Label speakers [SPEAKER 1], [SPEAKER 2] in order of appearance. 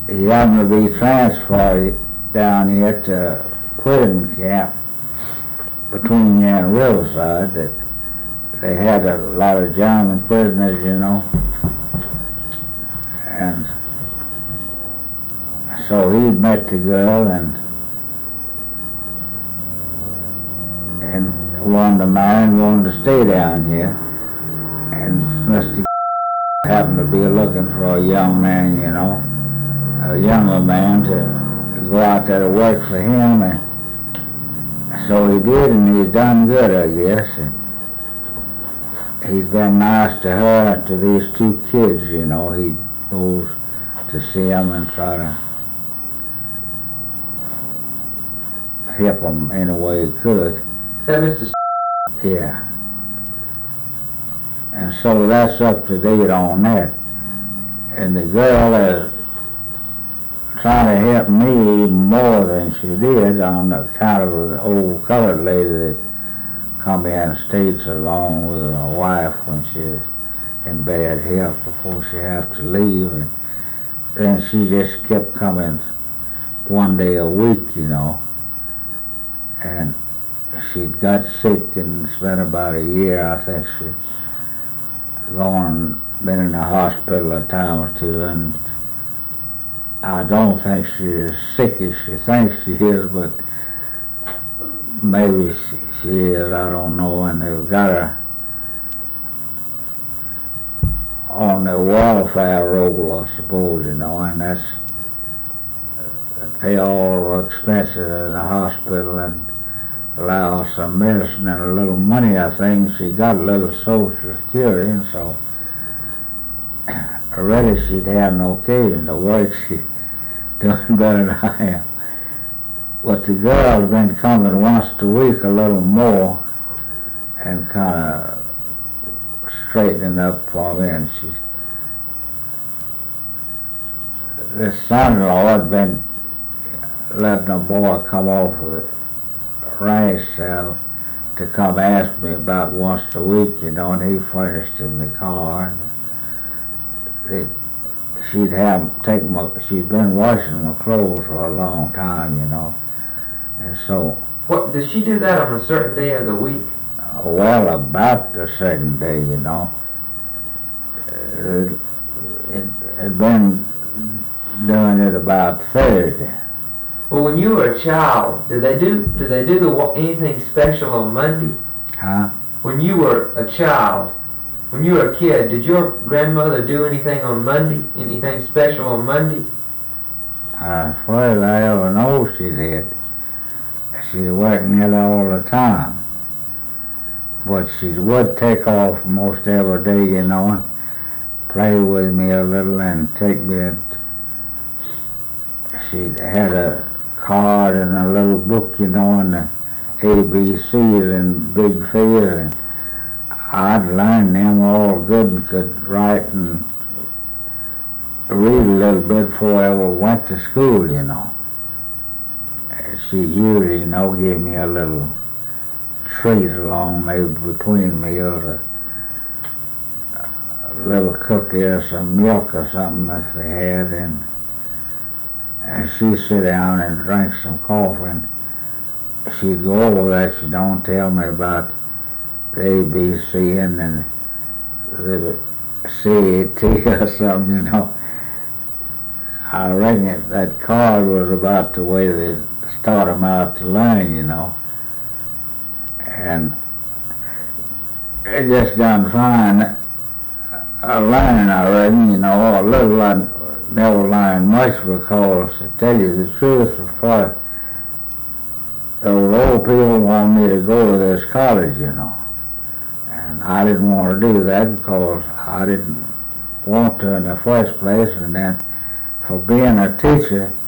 [SPEAKER 1] he happened to be transferred down here to prison camp between here and Riverside. That they had a lot of German prisoners, and so he met the girl and wanted to marry and wanted to stay down here. And Mr. happened to be looking for a young man, a younger man to go out there to work for him, and so he did, and he's done good, I guess. And he's been nice to her, to these two kids, He goes to see them and try to help them any way he could.
[SPEAKER 2] Is that Mr.
[SPEAKER 1] Yeah. And so that's up to date on that. And the girl is trying to help me even more than she did on account of the old colored lady that come in and stays along with her wife when she's in bad health before she has to leave. And then she just kept coming one day a week, and she'd got sick and it's been about a year. I think she'd been in the hospital a time or two, and I don't think she's as sick as she thinks she is, but maybe she is, I don't know. And they've got her on the welfare roll, I suppose, and that's pay all the expenses in the hospital and allow some medicine and a little money. I think she got a little Social Security, and so already she'd have no occasion to work. She's doing better than I am. But the girl's been coming once a week a little more and kind of straightening up for me. And this son-in-law had been letting a boy come off of the ranch cell to come ask me about once a week, and he furnished him the car. And she'd she'd been washing my clothes for a long time, and so.
[SPEAKER 2] What, does she do that on a certain day of the week?
[SPEAKER 1] Well, about a certain day, It had been doing it about Thursday.
[SPEAKER 2] Well, when you were a child, did they do anything special on Monday?
[SPEAKER 1] Huh?
[SPEAKER 2] When you were a child, when you were a kid, did your grandmother do anything on Monday? Anything special on Monday?
[SPEAKER 1] As far as I ever know, she did. She worked nearly all the time. But she would take off most every day, and play with me a little and take me in. She had a card and a little book, and the ABCs in big figures, and I'd learned them all good and could write and read a little bit before I ever went to school, She usually, give me a little treat along, maybe between meals, a little cookie or some milk or something if they had, and she'd sit down and drink some coffee, and she'd go over that. She don't tell me about the ABC and then the CAT or something, I reckon that card was about the way they start them out to learn, and it just done fine. I learned, I reckon, a little. I never learned much because, to tell you the truth, before those old people wanted me to go to this college, and I didn't want to do that because I didn't want to in the first place, and then for being a teacher,